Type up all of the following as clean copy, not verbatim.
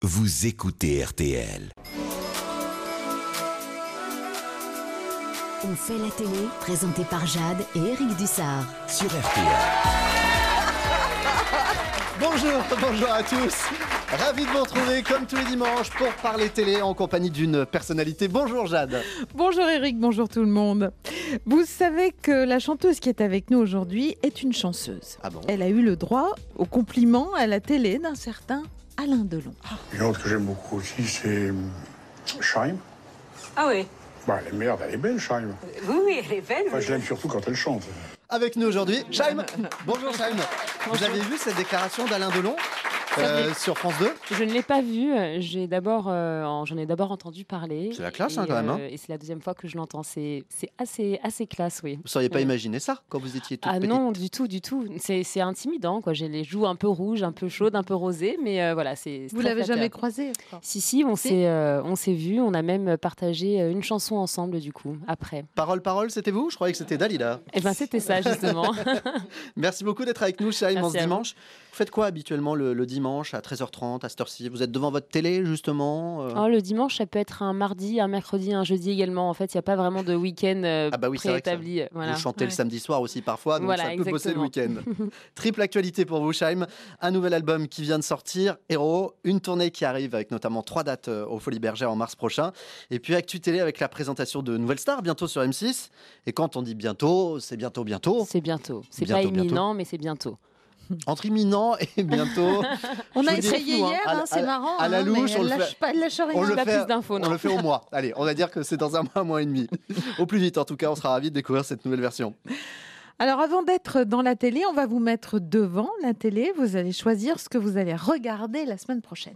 Vous écoutez RTL. On fait la télé, présenté par Jade et Eric Dussard. Sur RTL. Bonjour à tous. Ravi de vous retrouver comme tous les dimanches pour parler télé en compagnie d'une personnalité. Bonjour Jade. Bonjour Eric, bonjour tout le monde. Vous savez que la chanteuse qui est avec nous aujourd'hui est une chanceuse. Ah bon ? Elle a eu le droit au compliment à la télé d'un certain Alain Delon. Une autre que j'aime beaucoup aussi, c'est Shaim. Ah oui. Bah, elle est merde, elle est belle, Shaim. Oui, elle est belle. Enfin, je l'aime surtout quand elle chante. Avec nous aujourd'hui, Shaim. Bonjour Shaim. Vous avez vu cette déclaration d'Alain Delon sur France 2 ? Je ne l'ai pas vu. J'en ai d'abord entendu parler. C'est la classe, quand même. Et c'est la deuxième fois que je l'entends. C'est assez classe, oui. Vous ne sauriez pas imaginer ça quand vous étiez toute petite ? Non, du tout. C'est intimidant, quoi. J'ai les joues un peu rouges, un peu chaudes, un peu rosées, mais voilà, c'est. Vous l'avez jamais croisé ? Si, on s'est vus. On a même partagé une chanson ensemble, du coup, après. Parole, c'était vous ? Je croyais que c'était Dalida. Eh ben, c'était ça, justement. Merci beaucoup d'être avec nous, Shaim, en ce Merci à vous. dimanche. Vous faites quoi habituellement le dimanche à 13h30, à cette heure-ci ? Vous êtes devant votre télé, justement Le dimanche, ça peut être un mardi, un mercredi, un jeudi également. En fait, il n'y a pas vraiment de week-end préétabli. Vous chantez le samedi soir aussi parfois, donc Voilà, ça peut bosser le exactement. week-end. Triple actualité pour vous, Shaim. Un nouvel album qui vient de sortir, Héros. Une tournée qui arrive avec notamment 3 dates au Folies Bergère en mars prochain. Et puis Actu Télé avec la présentation de Nouvelle Star, bientôt sur M6. Et quand on dit bientôt, c'est bientôt. C'est bientôt. C'est Bientôt, pas imminent, mais c'est bientôt. Entre imminent et bientôt. On Je a vous dis, essayé hier, c'est marrant. à la louche, mais on le elle lâche fait. pas, elle lâche rien. On le pas fait, plus d'infos, non. on le fait au mois. Allez, on va dire que c'est dans un mois et demi. Au plus vite, en tout cas, on sera ravis de découvrir cette nouvelle version. Alors avant d'être dans la télé, on va vous mettre devant la télé. Vous allez choisir ce que vous allez regarder la semaine prochaine.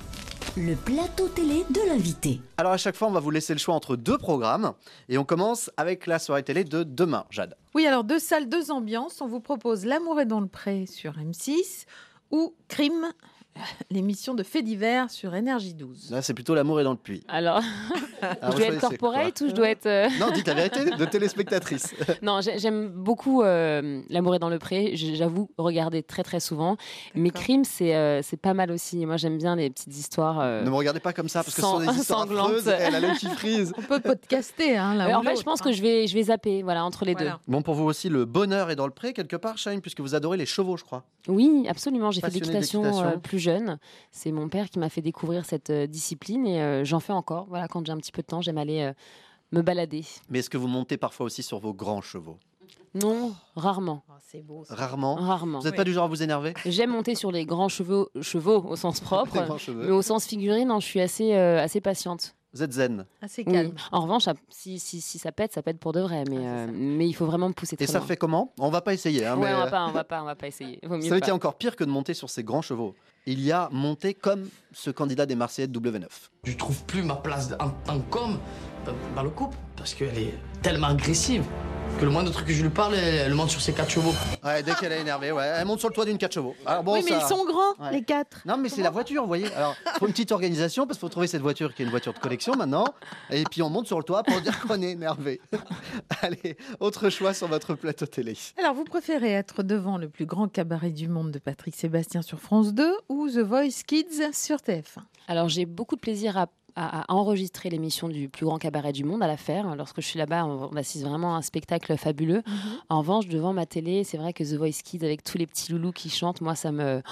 Le plateau télé de l'invité. Alors à chaque fois, on va vous laisser le choix entre 2 programmes. Et on commence avec la soirée télé de demain, Jade. Oui, alors 2 salles, 2 ambiances. On vous propose L'amour est dans le pré sur M6 ou Crime, l'émission de faits divers sur Énergie 12. Là, c'est plutôt L'amour est dans le puits. Alors, Alors, je vous dois être choisissez corporate quoi ? ou je dois être... Non, dites la vérité, de téléspectatrice. Non, j'aime beaucoup L'amour est dans le pré. J'avoue regarder très très souvent. Mais Crime, c'est pas mal aussi. Moi, j'aime bien les petites histoires. Ne me regardez pas comme ça, parce que ce sont des histoires sanglantes. affreuses. Elle a l'œil qui frise. On peut podcaster, hein, là En ou fait, je l'autre, pense hein. que je vais zapper, voilà, entre les Voilà. Bon, pour vous aussi, le bonheur est dans le pré, quelque part, Shaim, puisque vous adorez les chevaux, je crois. deux. Oui, absolument. J'ai fait de Passionné l'équitation d'équitation. plus jeune. C'est mon père qui m'a fait découvrir cette discipline et j'en fais encore. Voilà, quand j'ai un petit peu de temps, j'aime aller me balader. Mais est-ce que vous montez parfois aussi sur vos grands chevaux ? Non, rarement. Oh, c'est beau. Ça. Rarement. Rarement. Vous n'êtes pas du genre à vous énerver ? J'aime monter sur les grands chevaux au sens propre, Les grands cheveux. mais au sens figuré, non, je suis assez patiente. Vous êtes zen. Assez Oui. calme. En revanche, si ça pète pour de vrai, mais il faut vraiment me pousser très Et ça loin. fait comment ? On va pas essayer. Hein, Ouais, mais, on va pas essayer. Vaut mieux vous savez pas. qu'il y a encore pire que de monter sur ces grands chevaux. Il y a monter comme ce candidat des Marseillais de W9. Je trouve plus ma place en tant qu'homme dans le couple parce qu'elle est tellement agressive que le moindre truc que je lui parle, elle monte sur ses 4 chevaux. Ouais, dès qu'elle est énervée, ouais, elle monte sur le toit d'une 4 chevaux. Alors bon, Oui, mais ça- ils sont grands, Ouais. les 4. Non, mais c'est la voiture, vous voyez. Alors, faut une petite organisation parce qu'il faut trouver cette voiture qui est une voiture de collection maintenant. Et puis on monte sur le toit pour dire qu'on est énervé. Allez, autre choix sur votre plateau télé. Alors, vous préférez être devant le plus grand cabaret du monde de Patrick Sébastien sur France 2 ou The Voice Kids sur TF1 ? Alors j'ai beaucoup de plaisir à enregistrer l'émission du plus grand cabaret du monde, à la faire. Lorsque je suis là-bas, on assiste vraiment à un spectacle fabuleux. En revanche, devant ma télé, c'est vrai que The Voice Kids, avec tous les petits loulous qui chantent, moi, ça me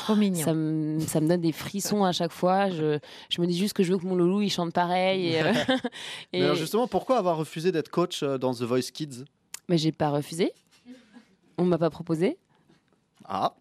donne des frissons à chaque fois. Je me dis juste que je veux que mon loulou, il chante pareil. Mais alors justement, pourquoi avoir refusé d'être coach dans The Voice Kids ? Mais j'ai pas refusé. On m'a pas proposé. Ah,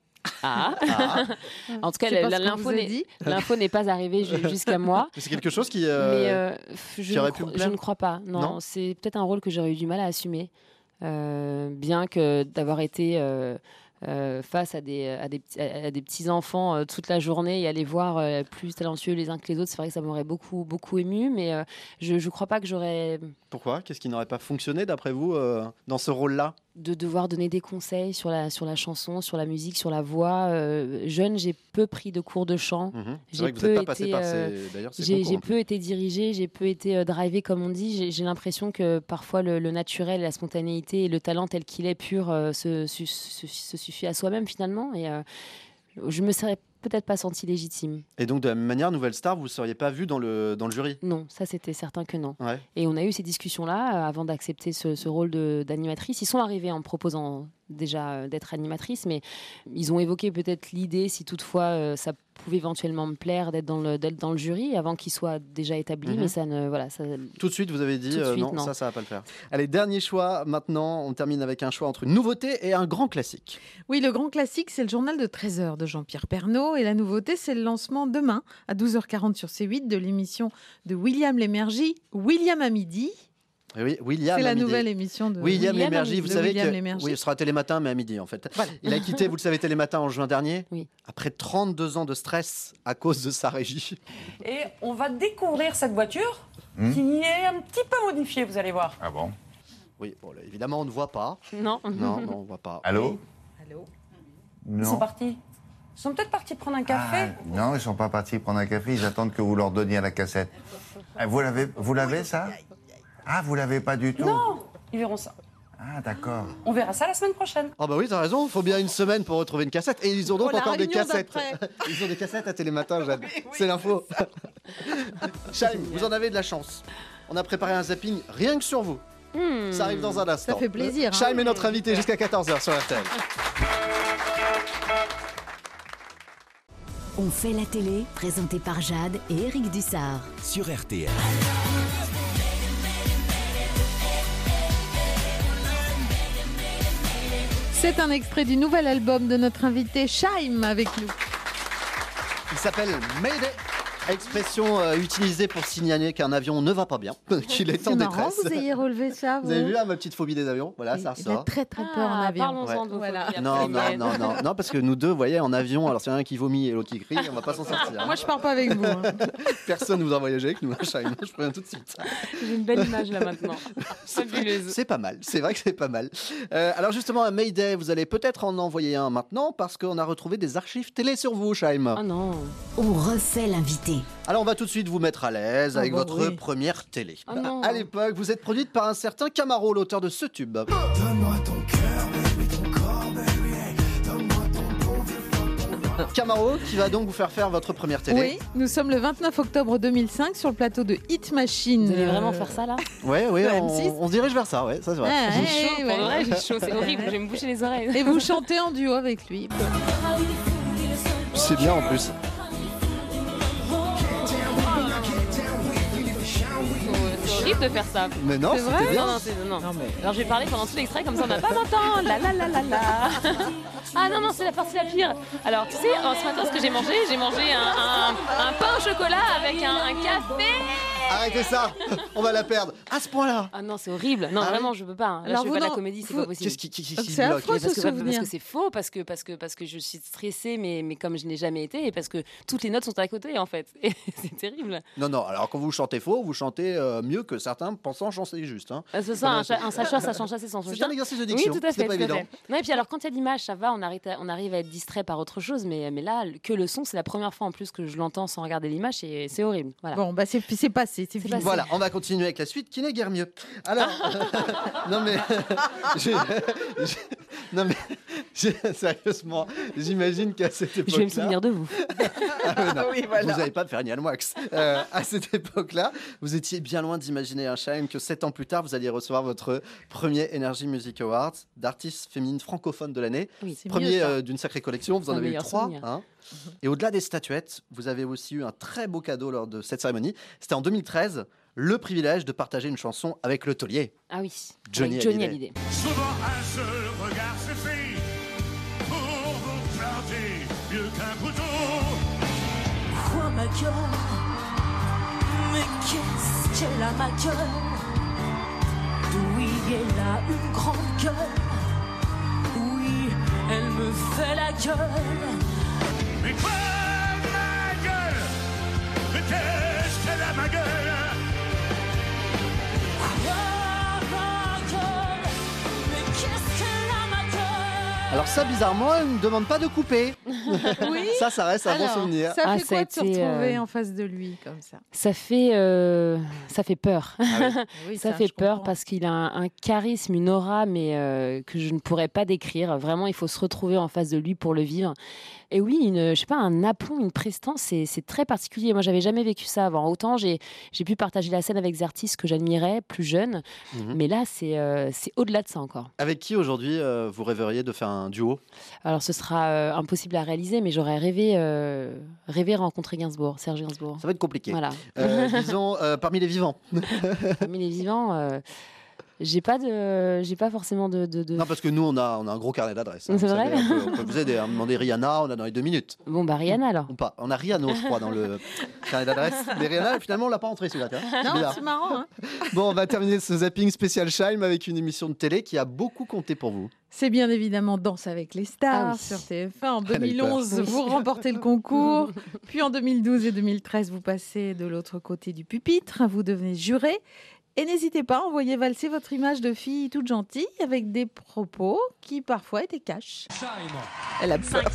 En tout cas, C'est pas ce qu'on l'info vous a dit. n'est pas arrivée jusqu'à moi. c'est quelque chose qui... Mais qui aurait pu me plaire. je ne crois pas. Non, Non c'est peut-être un rôle que j'aurais eu du mal à assumer. Bien que d'avoir été face à des petits enfants toute la journée et aller voir plus talentueux les uns que les autres, c'est vrai que ça m'aurait beaucoup ému, mais je ne crois pas que j'aurais Pourquoi ? Qu'est-ce qui n'aurait pas fonctionné d'après vous dans ce rôle-là ? de devoir donner des conseils sur la chanson, sur la musique, sur la voix. Jeune, j'ai peu pris de cours de chant. C'est vrai que vous n'êtes pas passé par ces... D'ailleurs, ces concours, J'ai en plus. peu été dirigée, j'ai peu été drivée, comme on dit. J'ai l'impression que parfois le naturel, la spontanéité et le talent tel qu'il est pur se suffit à soi-même finalement. Et je me serais peut-être pas senti légitime. Et donc, de la même manière, Nouvelle Star, vous ne seriez pas vu dans le jury? Non, ça c'était certain que non. Ouais. Et on a eu ces discussions-là avant d'accepter ce rôle d'animatrice. Ils sont arrivés en me proposant déjà d'être animatrice, mais ils ont évoqué peut-être l'idée, si toutefois ça pouvait éventuellement me plaire, d'être dans le jury avant qu'il soit déjà établi, mais ça ne... Voilà, ça... Tout de suite, vous avez dit Tout de suite, non, ça va pas le faire. Allez, dernier choix. Maintenant, on termine avec un choix entre une nouveauté et un grand classique. Oui, le grand classique, c'est le journal de 13h de Jean-Pierre Pernaut. Et la nouveauté, c'est le lancement demain à 12h40 sur C8 de l'émission de William Lémergie, William à midi. Oui, William. C'est la à midi. nouvelle émission de William Lémergie. de Vous savez William que Lémergie. oui, ce sera Télématin, mais à midi en fait. Voilà. Il a quitté, vous le savez, Télématin en juin dernier. Oui. Après 32 ans de stress à cause de sa régie. Et on va découvrir cette voiture qui est un petit peu modifiée, vous allez voir. Ah bon? Oui, bon, là, évidemment, on ne voit pas. Non. Non, on ne voit pas. Allô? Allô? Non. Ils sont partis. Ils sont peut-être partis prendre un café. Non, ils sont pas partis prendre un café, ils attendent que vous leur donniez la cassette. Vous l'avez ça? Ah, vous l'avez pas du tout? Non, ils verront ça. Ah, d'accord. On verra ça la semaine prochaine. Ah bah oui, t'as raison, il faut bien une semaine pour retrouver une cassette. Et ils ont donc Oh, la encore des réunion cassettes. d'après. Ils ont des cassettes à Télématin, Jade. C'est l'info. Chaim, vous en avez de la chance. On a préparé un zapping rien que sur vous. Ça arrive dans un instant. Ça fait plaisir, hein. Chaim est notre invité jusqu'à 14h sur RTL. On fait la télé, présenté par Jade et Eric Dussard. Sur RTL. C'est un extrait du nouvel album de notre invité Chaim avec nous. Il s'appelle Mayday. Expression utilisée pour signaler qu'un avion ne va pas bien, qu'il est en C'est marrant, détresse. vous ayez relevé ça. Vous avez vu ma petite phobie des avions? Voilà, ça Il a ressort. très peur en avion. Parlons-en de vos Voilà. phobies Non, après, non, mais- non, non, non, parce que nous deux, vous voyez, en avion, alors s'il y en a un qui vomit et l'autre qui crie, on va pas s'en sortir. Moi, je pars pas avec vous. hein. Personne ne voudra voyager avec nous, Chaim, je préviens tout de suite. J'ai une belle image là maintenant. Fabuleuse. C'est pas mal, c'est vrai que c'est pas mal. Alors justement, à Mayday, vous allez peut-être en envoyer un maintenant, parce qu'on a retrouvé des archives télé sur vous, Chaim. Oh non. On refait l'invité. Alors on va tout de suite vous mettre à l'aise avec bah votre oui. première télé. Oh non. À l'époque, vous êtes produite par un certain Camaro, l'auteur de ce tube. Camaro qui va donc vous faire votre première télé. Oui, nous sommes le 29 octobre 2005 sur le plateau de Hit Machine. Vous allez vraiment faire ça là? Ouais, Sur M6. on se dirige vers ça, ouais, ça c'est vrai. Ouais, J'ai ouais, chaud, pour ouais. de vrai, j'ai chaud, c'est horrible, je vais me boucher les oreilles. Et vous chantez en duo avec lui. C'est bien en plus. C'est horrible de faire ça. Mais non, C'est vrai c'était bien. Non. Alors je vais parler pendant tout l'extrait, comme ça on n'a pas 20 ans. La la la la la. Ah non, c'est la partie la pire. Alors tu sais, ce matin ce que j'ai mangé un pain au chocolat avec un café. Arrêtez ça, on va la perdre. À ce point-là. Ah non, c'est horrible. Non, Ah vraiment, je peux pas. Hein. Là, Alors je fais vous, pas la non, comédie, c'est vous- pas possible. Qu'est-ce qui Donc se c'est bloque affreux. Mais parce ce que souvenir. c'est faux, parce que je suis stressée, mais comme je n'ai jamais été, et parce que toutes les notes sont à côté en fait. Et c'est terrible. Non, non, alors quand vous chantez faux, vous chantez mieux que certains pensant chanter juste. Hein. C'est ça, un sacheur, ça change assez sans son C'est chien. un exercice de Oui, diction, tout à c'est fait. pas tout à évident. fait. Non, et puis alors, quand il y a l'image, ça va, on arrive à être distrait par autre chose, mais là, que le son, c'est la première fois en plus que je l'entends sans regarder l'image, et c'est horrible. Voilà. Bon, bah c'est passé, c'est fini. passé. Voilà, on va continuer avec la suite qui n'est guère mieux. Alors, non mais, non mais, sérieusement, j'imagine qu'à cette époque-là, Je vais me souvenir de vous. Ah ouais, non, Oui, voilà. vous n'allez pas me faire Yann Wax. À cette époque-là, vous étiez bien loin d'imaginer, un Chaim, que 7 ans plus tard, vous alliez recevoir votre premier Energy Music Awards d'artiste féminine francophone de l'année. Oui. C'est Premier mieux, ça. d'une sacrée collection, vous en Un avez eu meilleur 3. souvenir. Hein. Et au-delà des statuettes, vous avez aussi eu un très beau cadeau lors de cette cérémonie. C'était en 2013, le privilège de partager une chanson avec le taulier. Ah oui, Johnny avec Johnny Hallyday. Hallyday. Souvent un seul regard suffit pour vous planter mieux qu'un couteau. Quoi ma gueule? Mais qu'est-ce qu'elle a ma gueule? Oui, elle a une grande gueule. Oui, elle me fait la gueule. Mais quoi ma gueule? Mais qu'est-ce qu'elle a ma gueule? Quoi ma gueule? Mais qu'est-ce qu'elle a ma gueule? Alors ça, bizarrement, elle ne demande pas de couper. Oui. Ça reste un bon Alors, souvenir. Ça fait ça a quoi de se été, retrouver en face de lui comme ça? Ça fait peur. Oui, Ça fait je peur comprends. parce qu'il a un charisme, une aura, mais que je ne pourrais pas décrire. Vraiment, il faut se retrouver en face de lui pour le vivre. Et oui, je sais pas, un aplomb, une prestance, c'est très particulier. Moi, j'avais jamais vécu ça avant. Autant j'ai pu partager la scène avec des artistes que j'admirais, plus jeunes, mais là, c'est au-delà de ça encore. Avec qui aujourd'hui vous rêveriez de faire un duo? Alors, ce sera impossible à réaliser, mais j'aurais rêvé rencontrer Serge Gainsbourg. Ça va être compliqué. Voilà. Disons, parmi les vivants. Parmi les vivants, j'ai pas forcément de. Non, parce que nous, on a un gros carnet d'adresses. C'est Vous vrai savez, on peut vous aider. Demander Rihanna, on a dans les 2 minutes. Bon, bah Rihanna alors. Ou pas. On a Rihanna, je crois, dans le carnet d'adresses. Mais Rihanna, finalement, on l'a pas entré celui-là. Non, bizarre. c'est marrant. Hein. Bon, on va terminer ce zapping spécial Scheim avec une émission de télé qui a beaucoup compté pour vous. C'est bien évidemment Danse avec les stars Ah oui. sur TF1. En Elle a eu peur. 2011, vous remportez le concours. Puis en 2012 et 2013, vous passez de l'autre côté du pupitre. Vous devenez juré. Et n'hésitez pas à envoyer valser votre image de fille toute gentille avec des propos qui parfois étaient cash. Elle a peur.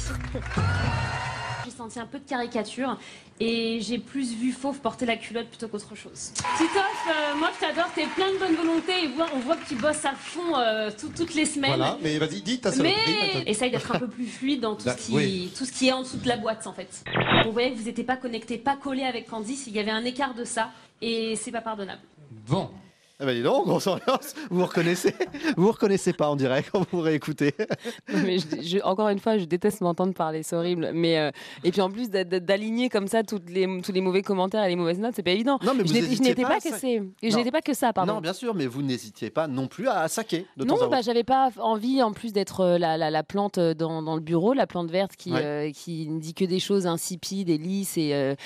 J'ai senti un peu de caricature et j'ai plus vu fauve porter la culotte plutôt qu'autre chose. Titoff, moi je t'adore, t'es plein de bonne volonté et on voit que tu bosses à fond toutes les semaines. Voilà, mais vas-y, dis ta saloperie. Mais essaye d'être un peu plus fluide dans tout ce qui est en dessous de la boîte en fait. Vous voyez que vous n'étiez pas connecté, pas collé avec Candice, il y avait un écart de ça et c'est pas pardonnable. Bon. Eh ben dis donc, grosse ambiance. Vous vous reconnaissez? Vous vous reconnaissez pas, on dirait, quand vous réécoutez. Mais encore une fois, je déteste m'entendre parler, c'est horrible. Mais et puis en plus d'aligner comme ça tous les mauvais commentaires et les mauvaises notes, c'est pas évident. Non, mais je n'étais pas que ça, pardon. Non, bien sûr, mais vous n'hésitiez pas non plus à saquer de temps Non, à autre. j'avais pas envie en plus d'être la plante dans le bureau, la plante verte qui ne dit que des choses insipides et lisses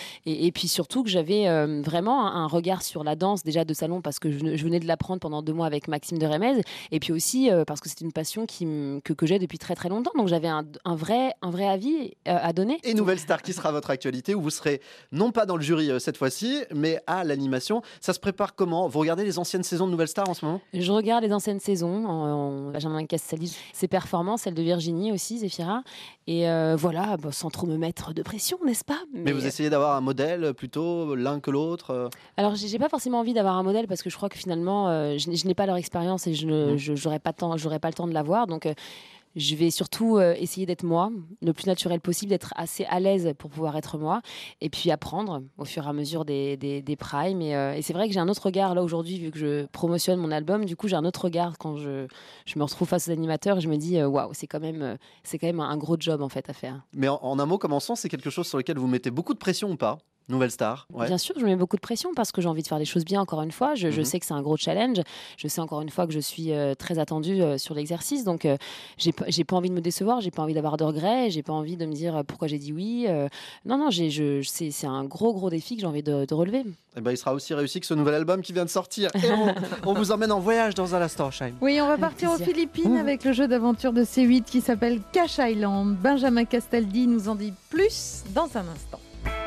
et puis surtout que j'avais vraiment un regard sur la danse déjà de salon parce que je venais de l'apprendre pendant 2 mois avec Maxime de Remez et puis aussi parce que c'est une passion que j'ai depuis très très longtemps, donc j'avais un vrai avis à donner. Et Nouvelle Star qui sera votre actualité où vous serez non pas dans le jury cette fois-ci mais à l'animation. Ça se prépare comment? Vous regardez les anciennes saisons de Nouvelle Star en ce moment? Je regarde les anciennes saisons, Benjamin Castaldi, ses performances, celle de Virginie aussi, Zéphira, et voilà, sans trop me mettre de pression, n'est-ce pas? Mais vous essayez d'avoir un modèle plutôt l'un que l'autre? Alors j'ai pas forcément envie d'avoir un modèle parce que je crois que finalement je n'ai pas leur expérience et j'aurais pas le temps de l'avoir, donc je vais surtout essayer d'être moi, le plus naturel possible, d'être assez à l'aise pour pouvoir être moi, et puis apprendre au fur et à mesure des primes. Et c'est vrai que j'ai un autre regard là aujourd'hui, vu que je promotionne mon album. Du coup, j'ai un autre regard quand je me retrouve face aux animateurs et je me dis waouh, c'est quand même un gros job en fait à faire. Mais en un mot, comme on sent, c'est quelque chose sur lequel vous mettez beaucoup de pression ou pas? Nouvelle Star, ouais. Bien sûr, je mets beaucoup de pression parce que j'ai envie de faire les choses bien, encore une fois. Je sais que c'est un gros challenge. Je sais encore une fois que je suis très attendue sur l'exercice. Donc, j'ai pas envie de me décevoir, j'ai pas envie d'avoir de regrets, j'ai pas envie de me dire pourquoi j'ai dit oui. Non, c'est un gros défi que j'ai envie de relever. Et ben, il sera aussi réussi que ce nouvel album qui vient de sortir. Et on vous emmène en voyage dans un instant, Scheim. Oui, on va partir aux Philippines avec le jeu d'aventure de C8 qui s'appelle Cash Island. Benjamin Castaldi nous en dit plus dans un instant.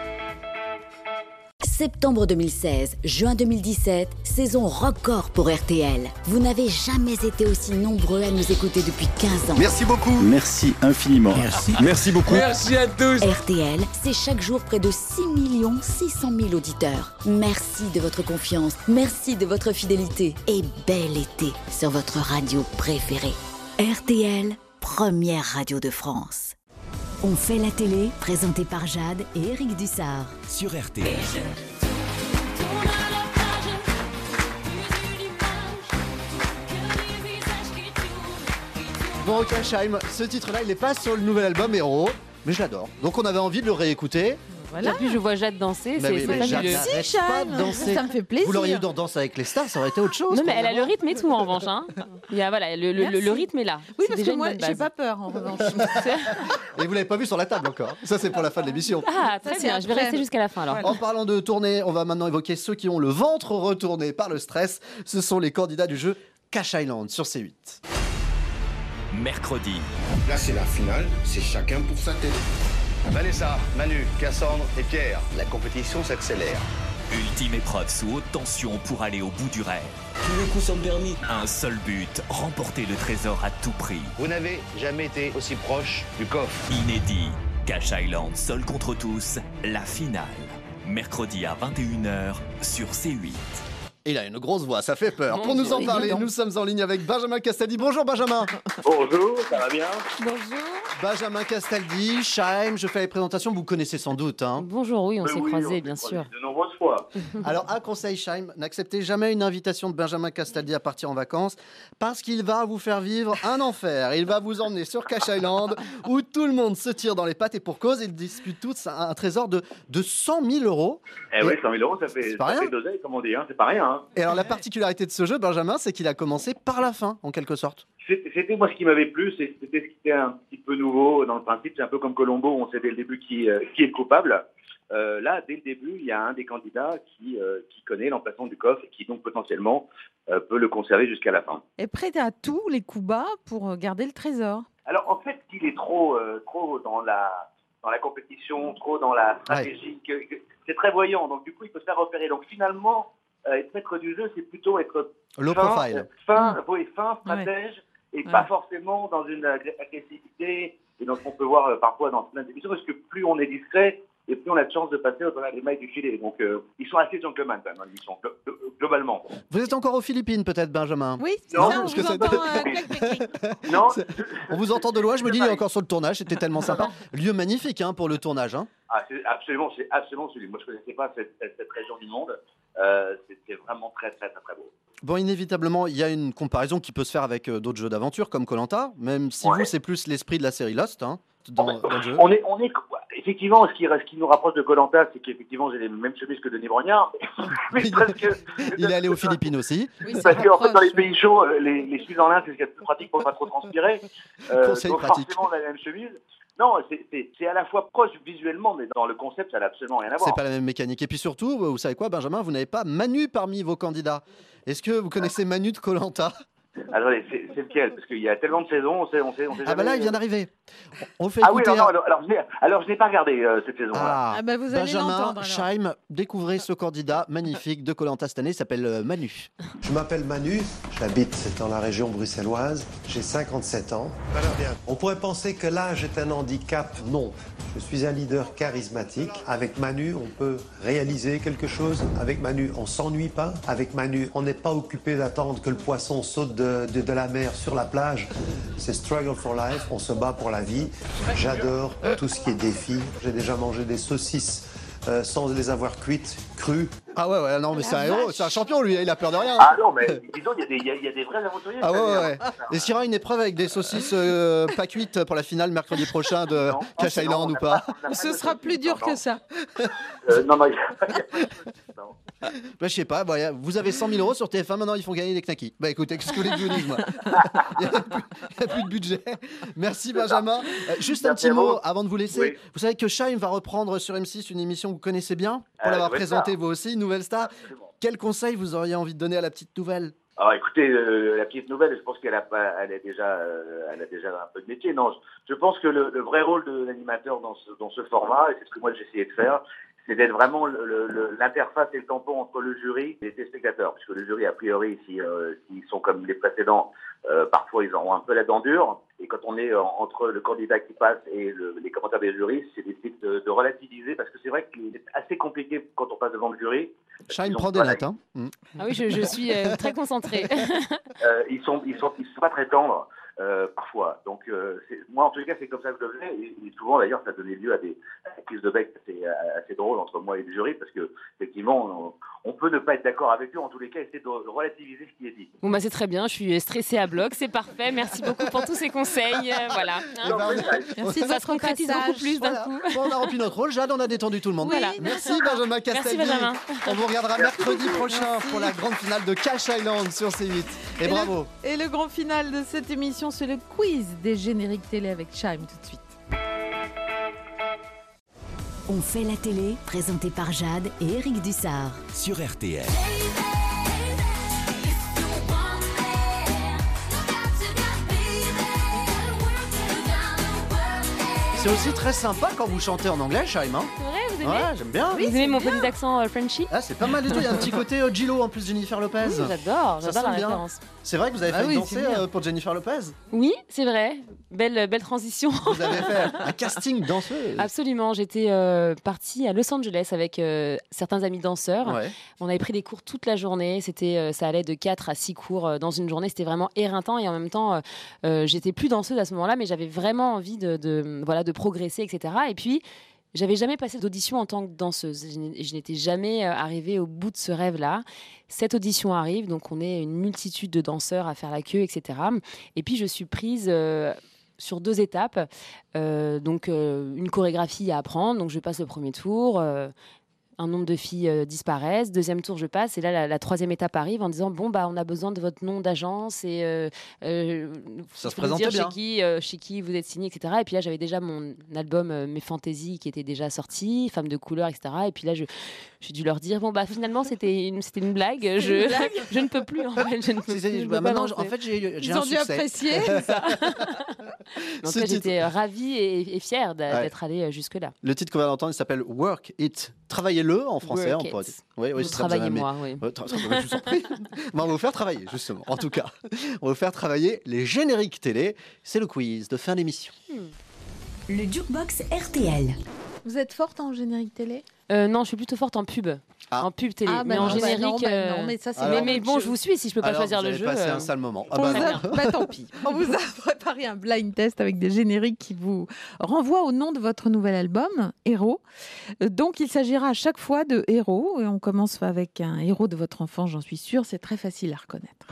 Septembre 2016, juin 2017, saison record pour RTL. Vous n'avez jamais été aussi nombreux à nous écouter depuis 15 ans. Merci beaucoup. Merci infiniment. Merci beaucoup. Merci à tous. RTL, c'est chaque jour près de 6 600 000 auditeurs. Merci de votre confiance, merci de votre fidélité et bel été sur votre radio préférée. RTL, première radio de France. On fait la télé, présenté par Jade et Eric Dussard. Sur RTL. Bon, ok, Scheim, ce titre-là, il n'est pas sur le nouvel album Héros, mais je l'adore. Donc on avait envie de le réécouter. Voilà. Et puis je vois Jade danser, c'est Jade fabuleux. n'arrête pas de danser. Ça me fait plaisir. Vous l'auriez eu dans Danse avec les stars, ça aurait été autre chose. Non, mais elle a le rythme et tout en revanche. Hein. Il y a, voilà, le rythme est là. Oui, c'est parce déjà que moi, une bonne j'ai base. pas peur en revanche. Et vous l'avez pas vu sur la table encore. Ça, c'est pour la fin de l'émission. Ah, très bien, je vais rester jusqu'à la fin alors. En parlant de tournée, on va maintenant évoquer ceux qui ont le ventre retourné par le stress. Ce sont les candidats du jeu Cash Island sur C8. Mercredi. Là, c'est la finale, c'est chacun pour sa tête. Vanessa, Manu, Cassandre et Pierre, la compétition s'accélère. Ultime épreuve sous haute tension pour aller au bout du rêve. Tous les coups sont permis. Un seul but, remporter le trésor à tout prix. Vous n'avez jamais été aussi proche du coffre. Inédit, Cash Island, seul contre tous, la finale. Mercredi à 21h sur C8. Il a une grosse voix, ça fait peur. Mon Pour nous Dieu, en parler, évident. nous sommes en ligne avec Benjamin Castaldi. Bonjour Benjamin. Bonjour, ça va bien? Bonjour. Benjamin Castaldi, Chaim, je fais les présentations, vous connaissez sans doute. Hein. Bonjour, oui, on s'est croisés, on s'est bien croisés sûr. de nombreuses fois. Alors, un conseil, Chaim, n'acceptez jamais une invitation de Benjamin Castaldi à partir en vacances parce qu'il va vous faire vivre un enfer. Il va vous emmener sur Cash Island où tout le monde se tire dans les pattes et pour cause, ils disputent tous un trésor de 100 000 euros. Eh oui, 100 000 euros, ça fait d'oseille, comme on dit, hein, c'est pas rien. Hein. Et alors, la particularité de ce jeu, Benjamin, c'est qu'il a commencé par la fin, en quelque sorte. C'était moi ce qui m'avait plu, c'était ce qui était un petit peu nouveau dans le principe. C'est un peu comme Colombo, on sait dès le début qui est le coupable. Là, dès le début, il y a un des candidats qui connaît l'emplacement du coffre et qui donc potentiellement peut le conserver jusqu'à la fin. Et prêt à tous les coups bas pour garder le trésor. Alors en fait, il est trop dans la compétition, trop dans la stratégie. C'est très voyant, donc du coup, il peut se faire repérer. Donc finalement, être maître du jeu, c'est plutôt être low profile. Fin, stratège, et pas forcément dans une agressivité, et donc on peut voir parfois dans plein d'émissions, parce que plus on est discret, et plus on a de chance de passer au travers des mailles du filet. Donc ils sont assez gentlemen quand même, ils sont globalement. Vous êtes encore aux Philippines peut-être, Benjamin? Oui, c'est non, ça, on parce vous que entend, Non, on vous entend de loin, je me dis, il est encore sur le tournage, c'était tellement sympa. Lieu magnifique hein, pour le tournage. Hein. Ah, c'est absolument celui. Moi, je ne connaissais pas cette région du monde. C'était vraiment très, très, très, très beau. Bon, inévitablement, il y a une comparaison qui peut se faire avec d'autres jeux d'aventure comme Koh-Lanta, même si vous, c'est plus l'esprit de la série Lost hein, dans le jeu. On est effectivement, ce qui nous rapproche de Koh-Lanta, c'est qu'effectivement, j'ai les mêmes chemises que Denis Brognard. Mais il est allé aux Philippines aussi. Oui, parce qu'en fait, dans les pays chauds, les chemises en lin, c'est ce qui est plus pratique pour ne pas trop transpirer. Conseil donc pratique. forcément, on a la même chemise. Non, c'est à la fois proche visuellement, mais dans le concept, ça n'a absolument rien à voir. C'est pas la même mécanique. Et puis surtout, vous savez quoi, Benjamin, vous n'avez pas Manu parmi vos candidats. Est-ce que vous connaissez Manu de Koh-Lanta? Attendez, c'est lequel? Parce qu'il y a tellement de saisons, on sait Ah bah là, il vient d'arriver. On fait ah oui, écouter alors je n'ai pas regardé cette saison. Ah, bah vous allez Benjamin, l'entendre, alors. Chaim, découvrez ce candidat magnifique de Koh-Lanta cette année, il s'appelle Manu. Je m'appelle Manu, j'habite dans la région bruxelloise, j'ai 57 ans. On pourrait penser que l'âge est un handicap, non. Je suis un leader charismatique. Avec Manu, on peut réaliser quelque chose. Avec Manu, on s'ennuie pas. Avec Manu, on n'est pas occupé d'attendre que le poisson saute de la mer sur la plage. C'est struggle for life, on se bat pour la vie. J'adore tout ce qui est défi. J'ai déjà mangé des saucisses sans les avoir cuites, crues. Ah ouais, non mais c'est un héros, c'est un champion lui, il a peur de rien. Ah non, mais disons, il y a des vrais aventuriers. Ah ouais. Et s'il y aura une épreuve avec des saucisses pas cuites pour la finale mercredi prochain de Cash Island ou pas? Ce sera plus dur que ça. Non. Bah, je sais pas, vous avez 100 000 euros sur TF1, maintenant ils font gagner des knackis. Bah écoutez, qu'est-ce que vous voulez que je vous dise, moi? Il n'y a plus de budget. Merci Benjamin. Juste un petit mot avant de vous laisser. Oui. Vous savez que Chaim va reprendre sur M6 une émission que vous connaissez bien, pour l'avoir Nouvelle présentée Star. vous aussi, Nouvelle Star. Absolument. Quel conseil vous auriez envie de donner à la petite nouvelle? Alors écoutez, la petite nouvelle, je pense qu'elle a déjà un peu de métier. Non, je pense que le vrai rôle de l'animateur dans ce format, et c'est ce que moi j'ai essayé de faire, c'est d'être vraiment l'interface et le tampon entre le jury et les téléspectateurs. Puisque le jury, a priori, s'ils sont comme les précédents, parfois ils ont un peu la dent dure. Et quand on est entre le candidat qui passe et les commentaires des jurys, c'est d'essayer de relativiser, parce que c'est vrai que c'est assez compliqué quand on passe devant le jury. Chaim prend des notes. Hein. Ah oui, je suis très concentrée. Ils sont pas très tendres. Parfois. Donc, moi, en tout cas, c'est comme ça que je le faisais. Et souvent, d'ailleurs, ça donnait lieu à des prises de bec assez drôles entre moi et le jury, parce que, effectivement, on peut ne pas être d'accord avec eux. En tous les cas, essayer de relativiser ce qui est dit. Bon, bah, c'est très bien. Je suis stressée à bloc. C'est parfait. Merci beaucoup pour tous ces conseils. Voilà. Merci de ça votre se concrétise beaucoup plus d'un coup. Bon, on a rempli notre rôle. Jade, on a détendu tout le monde. Voilà. Merci Benjamin Castaldi. Merci Benjamin. On vous regardera mercredi prochain pour la grande finale de Cash Island sur C8. Et bravo. Et le grand final de cette émission, c'est le quiz des génériques télé avec Chaim tout de suite. On fait la télé, présenté par Jade et Eric Dussard. Sur RTL. C'est aussi très sympa quand vous chantez en anglais, Chaim. Hein. C'est vrai, vous aimez Ouais, j'aime bien. Vous aimez mon petit accent Frenchy? Ah, c'est pas mal du tout. Il y a un petit côté Gillo en plus, Jennifer Lopez. Oui, j'adore Ça la sonne bien. référence. C'est vrai que vous avez fait danser pour Jennifer Lopez. Oui, c'est vrai. Belle transition. Vous avez fait un casting danseuse. Absolument. J'étais partie à Los Angeles avec certains amis danseurs. Ouais. On avait pris des cours toute la journée. Ça allait de 4 à 6 cours dans une journée. C'était vraiment éreintant et en même temps, j'étais plus danseuse à ce moment-là, mais j'avais vraiment envie de progresser, etc. Et puis, j'avais jamais passé d'audition en tant que danseuse. Je n'étais jamais arrivée au bout de ce rêve-là. Cette audition arrive, donc on est une multitude de danseurs à faire la queue, etc. Et puis, je suis prise sur 2 étapes. Une chorégraphie à apprendre. Donc, je passe le premier tour. Un nombre de filles disparaissent. Deuxième tour, je passe. Et là, la 3e étape arrive en disant on a besoin de votre nom d'agence et ça se présentait bien. Chez qui vous êtes signé, etc. Et puis là, j'avais déjà mon album Mes Fantaisies qui était déjà sorti, Femmes de couleur, etc. Et puis là, j'ai dû leur dire finalement, c'était une blague. Je ne peux plus. En fait, je ne peux plus. En fait, j'ai Ils un ont dû succès. apprécier. Ça. En tout cas, j'étais ravie et fière d'être allée jusque-là. Le titre qu'on va entendre, il s'appelle Work It. Travaillez-le en français. Work on pourrait it. dire. Oui, Travaillez-moi, oui. Je vous en prie. On va vous faire travailler, justement. En tout cas, on va vous faire travailler les génériques télé. C'est le quiz de fin d'émission. Le Jukebox RTL. Vous êtes forte en générique télé? Non, je suis plutôt forte en pub. En pub télé. Ah, mais en générique. non, mais ça, c'est Alors, mais bon, je vous suis si je peux pas choisir le jeu. Vous avez passé un sale moment. Tant pis. On vous a préparé un blind test avec des génériques qui vous renvoient au nom de votre nouvel album, Héros. Donc, il s'agira à chaque fois de héros. Et on commence avec un héros de votre enfant, j'en suis sûre. C'est très facile à reconnaître.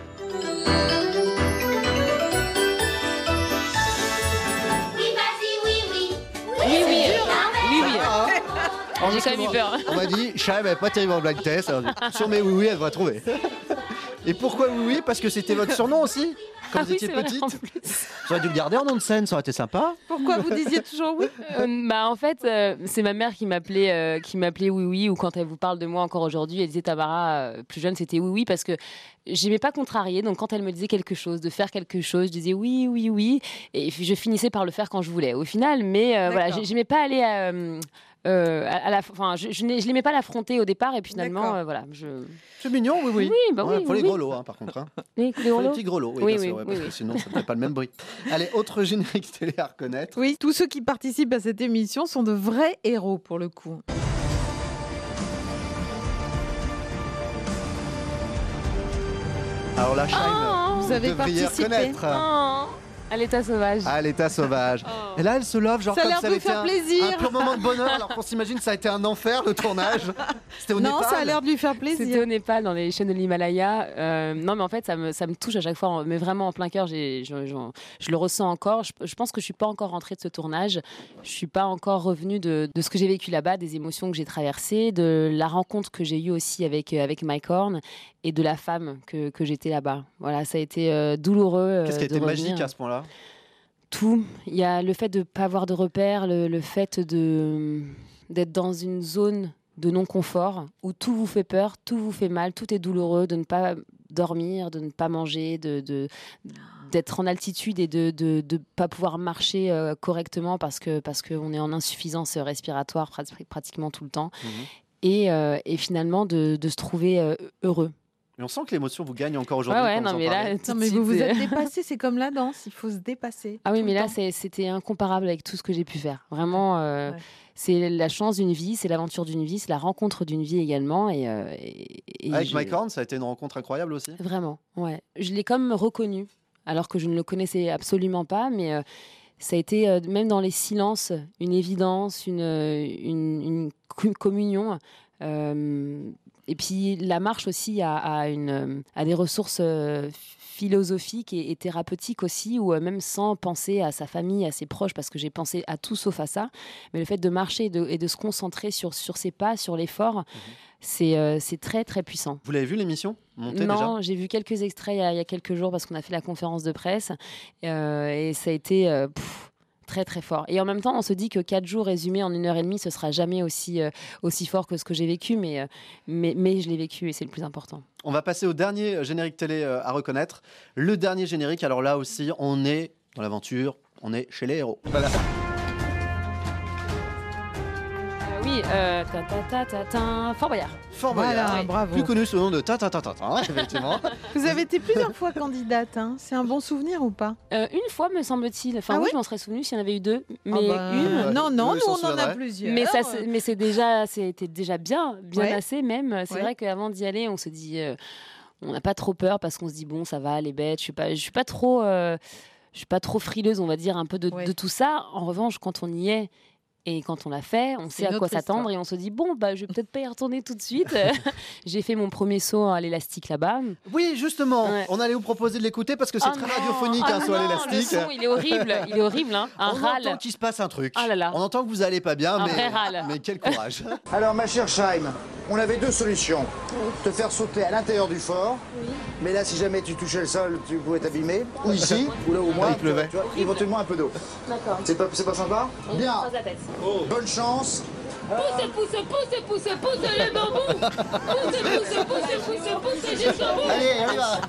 Oui. J'ai quand même eu peur. On m'a dit, Chaim, elle n'est pas terrible en blind test. Alors, sur mes oui, elle va trouver. Et pourquoi oui? Parce que c'était votre surnom aussi quand vous étiez petite. J'aurais dû le garder en nom de scène, ça aurait été sympa. Pourquoi vous disiez toujours oui? En fait, c'est ma mère qui m'appelait oui, ou quand elle vous parle de moi encore aujourd'hui, elle disait Tamara, plus jeune, c'était oui, parce que j'aimais pas contrarier. Donc quand elle me disait quelque chose, de faire quelque chose, je disais oui, et je finissais par le faire quand je voulais. Au final, mais voilà, j'aimais pas aller je l'aimais pas l'affronter au départ et puis finalement voilà. C'est mignon, oui. Oui, faut les grelots par contre. Les petits grelots, oui, bien sûr, parce que sinon ça ne fait pas le même bruit. Allez, autre générique télé à reconnaître. Oui, tous ceux qui participent à cette émission sont de vrais héros pour le coup. Alors là, Chaim, vous avez devriez participé. reconnaître. À l'état sauvage. À l'état sauvage. Et là, elle se love, genre Ça a comme l'air ça de avait lui faire été plaisir. un pur moment de bonheur, alors qu'on s'imagine ça a été un enfer le tournage. C'était au Népal. Non, ça a l'air de lui faire plaisir. C'était au Népal, dans les chaînes de l'Himalaya. Non, mais en fait, ça me touche à chaque fois, mais vraiment en plein cœur. Je le ressens encore. Je pense que je suis pas encore rentrée de ce tournage. Je suis pas encore revenue de ce que j'ai vécu là-bas, des émotions que j'ai traversées, de la rencontre que j'ai eue aussi avec Mike Horn et de la femme que j'étais là-bas. Voilà, ça a été douloureux. Qu'est-ce qui a été magique à ce point-là? Tout. Il y a le fait de ne pas avoir de repères, le fait d'être dans une zone de non-confort où tout vous fait peur, tout vous fait mal, tout est douloureux, de ne pas dormir, de ne pas manger, d'être en altitude et de ne pas pouvoir marcher correctement parce qu'on est en insuffisance respiratoire pratiquement tout le temps. Et finalement de se trouver heureux. Et on sent que l'émotion vous gagne encore aujourd'hui. Ouais, non, mais là, non, mais vous vous êtes dépassé, c'est comme la danse, il faut se dépasser. Ah oui, mais là, c'était incomparable avec tout ce que j'ai pu faire. Vraiment, c'est la chance d'une vie, c'est l'aventure d'une vie, c'est la rencontre d'une vie également. Et avec Mike Horn, ça a été une rencontre incroyable aussi. Vraiment, ouais. Je l'ai comme reconnu, alors que je ne le connaissais absolument pas, mais ça a été, même dans les silences, une évidence, une communion. Et puis la marche aussi a des ressources philosophiques et thérapeutiques aussi, ou même sans penser à sa famille, à ses proches, parce que j'ai pensé à tout sauf à ça. Mais le fait de marcher et de se concentrer sur ses pas, sur l'effort, c'est très très puissant. Vous l'avez vu l'émission montée déjà? Non, j'ai vu quelques extraits il y a quelques jours parce qu'on a fait la conférence de presse et ça a été... très très fort. Et en même temps, on se dit que 4 jours résumés en 1h30, ce sera jamais aussi fort que ce que j'ai vécu, mais je l'ai vécu et c'est le plus important. On va passer au dernier générique télé à reconnaître. Le dernier générique, alors là aussi, on est dans l'aventure, on est chez les héros. Voilà. Oui, oui, Fort Boyard. Fort Voilà, Boyard, bravo. plus connu sous le nom de effectivement. Vous avez été plusieurs fois candidate, hein. C'est un bon souvenir ou pas? Une fois, me semble-t-il. Enfin, Ah oui, oui je m'en serais souvenu s'il y en avait eu deux. Mais une. Non, nous, s'en on en a souviendrait. plusieurs. Mais c'était déjà bien Ouais. assez même. C'est Ouais. vrai qu'avant d'y aller, on se dit, on n'a pas trop peur parce qu'on se dit bon, ça va, les bêtes. Je suis pas trop frileuse, on va dire, un peu de tout ça. En revanche, quand on y est. Et quand on l'a fait, on C'est sait à une quoi autre s'attendre histoire. et on se dit bon, je vais peut-être pas y retourner tout de suite. J'ai fait mon premier saut à l'élastique là-bas. Oui, justement, Ouais. on allait vous proposer de l'écouter parce que c'est Oh très non, radiophonique, oh un saut à non, l'élastique. Le son, il est horrible, hein. Un On râle. entend qu'il se passe un truc. Ah là là. On entend que vous allez pas bien, Un mais, vrai râle. mais quel courage. Alors, ma chère Scheim, on avait deux solutions. Te faire sauter à l'intérieur du fort, mais là, si jamais tu touchais le sol, tu pouvais t'abîmer. Ou ici, ou là au moins, il pleuvait. tu vois, éventuellement un peu d'eau. D'accord. C'est pas sympa? Bien. Pose la tête. Bonne chance. Pousse les bambous. Pousse jusqu'au bout. Allez, on y va.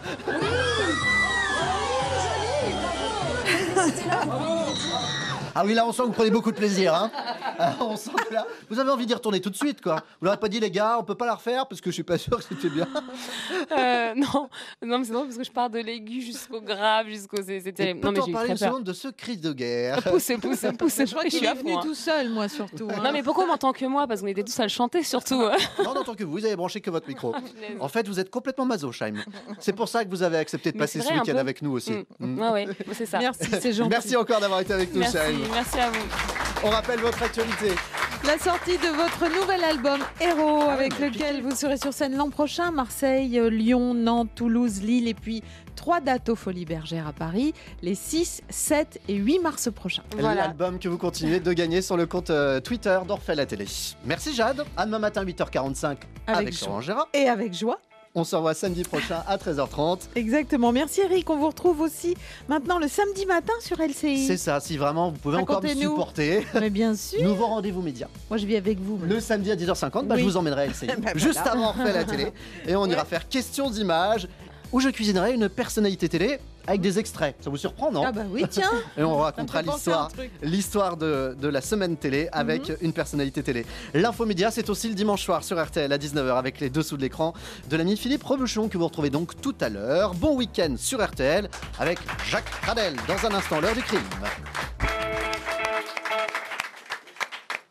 Ah oui, là, on sent que vous prenez beaucoup de plaisir. Hein. On sent que là, vous avez envie d'y retourner tout de suite, quoi. Vous l'aurez pas dit, les gars, on peut pas la refaire parce que je suis pas sûr que c'était bien. Non, mais c'est drôle parce que je pars de l'aigu jusqu'au grave, c'était. Non, mais Peut-on j'ai eu parler très une peur. seconde de ce cri de guerre? Pousse. Je crois Je qu'il suis est à venu fond, hein. tout seul, moi, surtout. hein. Non, mais pourquoi on m'entend que moi? Parce qu'on était tous à le chanter, surtout. Non, en tant que vous avez branché que votre micro. En fait, vous êtes complètement maso, Scheim. C'est pour ça que vous avez accepté de Mais passer c'est ce vrai, un week-end peu. avec nous aussi. Ouais, c'est ça. Merci, c'est gentil. Merci encore d'avoir été avec nous, Scheim. Merci à vous. On rappelle votre actualité. La sortie de votre nouvel album Héros, avec lequel vous serez sur scène l'an prochain, Marseille, Lyon, Nantes, Toulouse, Lille, et puis 3 dates aux Folies Bergères à Paris, les 6, 7 et 8 mars prochains. L'album que vous continuez de gagner sur le compte Twitter d'Orphée la télé. Merci Jade. À demain matin 8h45 avec joie. Laurent Gérard. Et avec joie. On se revoit samedi prochain à 13h30. Exactement. Merci Eric. On vous retrouve aussi maintenant le samedi matin sur LCI. C'est ça, si vraiment vous pouvez encore me Racontez-nous. supporter. Mais bien sûr. Nouveau rendez-vous média. Moi je vis avec vous. Le samedi à 10h50, Oui. je vous emmènerai à LCI. Bah, Juste voilà. avant Orphée la télé. Et on ira faire questions d'images où je cuisinerai une personnalité télé avec des extraits. Ça vous surprend, non? Ah bah oui, tiens. Et on Ça racontera me fait penser à un l'histoire de la semaine télé avec une personnalité télé. L'infomédia, c'est aussi le dimanche soir sur RTL à 19h avec les dessous de l'écran de l'ami Philippe Robuchon que vous retrouvez donc tout à l'heure. Bon week-end sur RTL avec Jacques Pradel dans un instant, l'heure du crime.